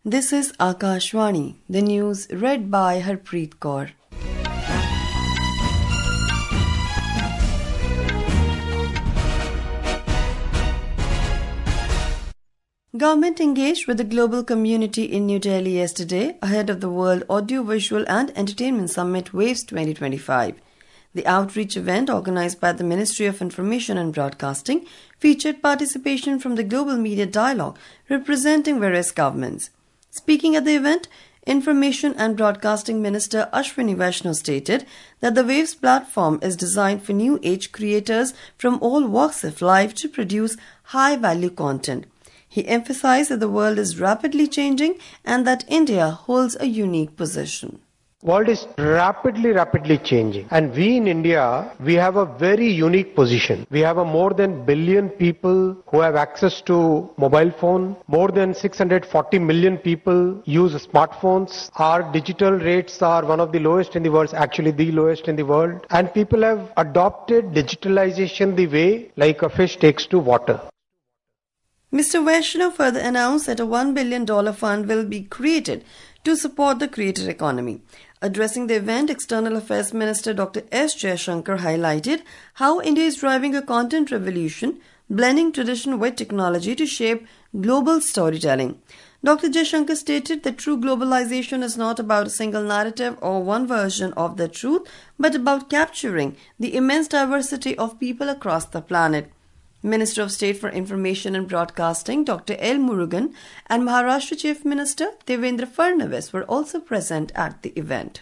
This is Akashvani, the news read by Harpreet Kaur. Government engaged with the global community in New Delhi yesterday ahead of the World Audiovisual and Entertainment Summit WAVES 2025. The outreach event, organized by the Ministry of Information and Broadcasting, featured participation from the Global Media Dialogue representing various governments. Speaking at the event, Information and Broadcasting Minister Ashwini Vaishnaw stated that the WAVES platform is designed for new age creators from all walks of life to produce high-value content. He emphasized that the world is rapidly changing and that India holds a unique position. World is rapidly changing, and we in India, we have a very unique position. We have more than billion people who have access to mobile phone. More than 640 million people use smartphones. Our digital rates are one of the lowest in the world, actually the lowest in the world. And people have adopted digitalization the way like a fish takes to water. Mr. Vaishnaw further announced that a $1 billion fund will be created to support the creator economy. Addressing the event, External Affairs Minister Dr. S. Jaishankar highlighted how India is driving a content revolution, blending tradition with technology to shape global storytelling. Dr. Jaishankar stated that true globalization is not about a single narrative or one version of the truth, but about capturing the immense diversity of people across the planet. Minister of State for Information and Broadcasting Dr. L. Murugan and Maharashtra Chief Minister Devendra Fadnavis were also present at the event.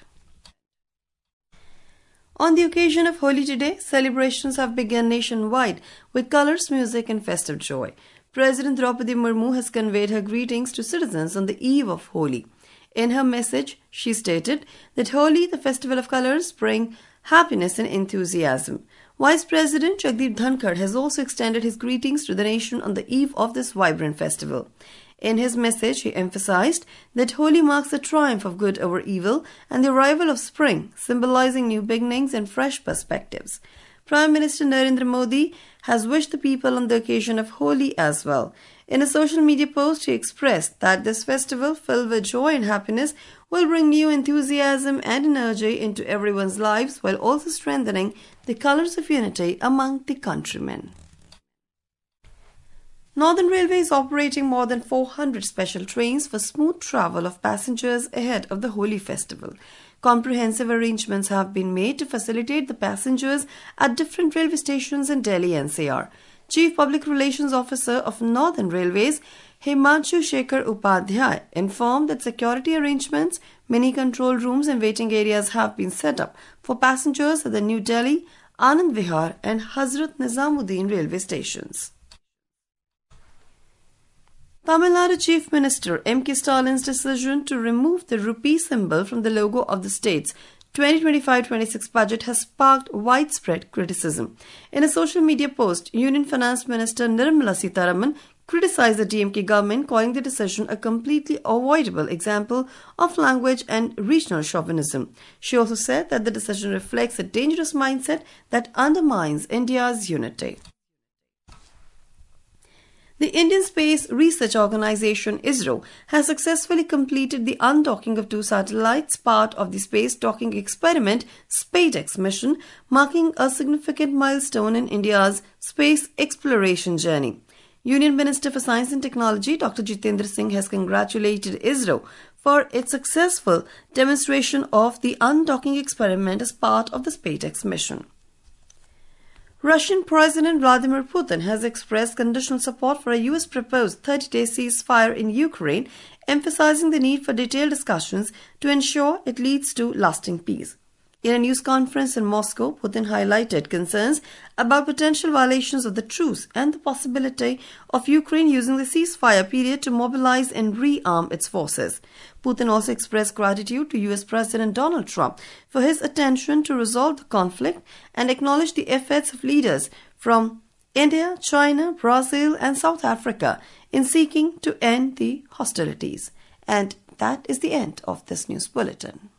On the occasion of Holi today, celebrations have begun nationwide with colors, music and festive joy. President Draupadi Murmu has conveyed her greetings to citizens on the eve of Holi. In her message, she stated that Holi, the festival of colors, brings happiness and enthusiasm. Vice President Jagdeep Dhankar has also extended his greetings to the nation on the eve of this vibrant festival. In his message, he emphasized that Holi marks the triumph of good over evil and the arrival of spring, symbolizing new beginnings and fresh perspectives. Prime Minister Narendra Modi has wished the people on the occasion of Holi as well. In a social media post, he expressed that this festival, filled with joy and happiness, will bring new enthusiasm and energy into everyone's lives while also strengthening the colors of unity among the countrymen. Northern Railway is operating more than 400 special trains for smooth travel of passengers ahead of the Holi festival. Comprehensive arrangements have been made to facilitate the passengers at different railway stations in Delhi NCR. Chief Public Relations Officer of Northern Railways, Himanshu Shekhar Upadhyay, informed that security arrangements, mini control rooms and waiting areas have been set up for passengers at the New Delhi, Anand Vihar and Hazrat Nizamuddin railway stations. Tamil Nadu Chief Minister M.K. Stalin's decision to remove the rupee symbol from the logo of the state's 2025-26 budget has sparked widespread criticism. In a social media post, Union Finance Minister Nirmala Sitharaman criticized the DMK government, calling the decision a completely avoidable example of language and regional chauvinism. She also said that the decision reflects a dangerous mindset that undermines India's unity. The Indian Space Research Organisation ISRO has successfully completed the undocking of 2 satellites, part of the space docking experiment SpaceX mission, marking a significant milestone in India's space exploration journey. Union Minister for Science and Technology Dr. Jitendra Singh has congratulated ISRO for its successful demonstration of the undocking experiment as part of the SpaceX mission. Russian President Vladimir Putin has expressed conditional support for a U.S. proposed 30-day ceasefire in Ukraine, emphasizing the need for detailed discussions to ensure it leads to lasting peace. In a news conference in Moscow, Putin highlighted concerns about potential violations of the truce and the possibility of Ukraine using the ceasefire period to mobilize and rearm its forces. Putin also expressed gratitude to U.S. President Donald Trump for his attention to resolve the conflict and acknowledged the efforts of leaders from India, China, Brazil and South Africa in seeking to end the hostilities. And that is the end of this news bulletin.